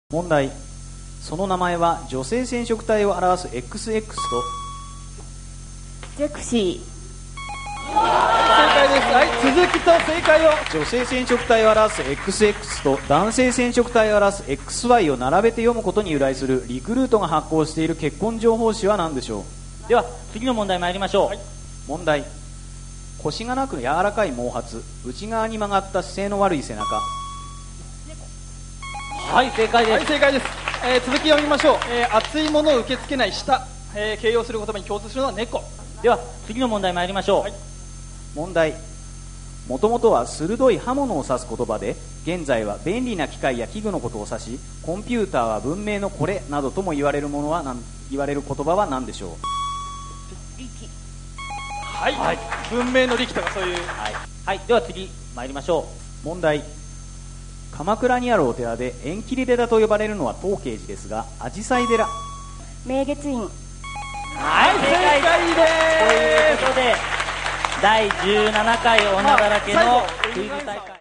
問題。その名前は女性染色体を表す XX とゼクシ正解です。はい、続きと正解を。 女性染色体を表す XX と男性染色体を表す XY を並べて読むことに由来するリクルートが発行している結婚情報誌は何でしょう。 では次の問題参りましょう、はい、 問題。腰がなく柔らかい毛髪、内側に曲がった姿勢の悪い背中。 はい正解です、 はい、正解です。続き読みましょう。熱いものを受け付けない舌、形容する言葉に共通するのは猫。 では次の問題参りましょう、はい、 問題。もともとは鋭い刃物を指す言葉で、現在は便利な機械や器具のことを指し、コンピューターは文明のこれなどとも言われる言葉は何でしょう。 はい、はい、文明の利器とかそういう、 はいはい、では次参りましょう。問題。鎌倉にあるお寺で縁切り寺と呼ばれるのは東慶寺ですが、紫陽花寺。 明月院。 はい正解です。ということで第17回女だらけのクイズ大会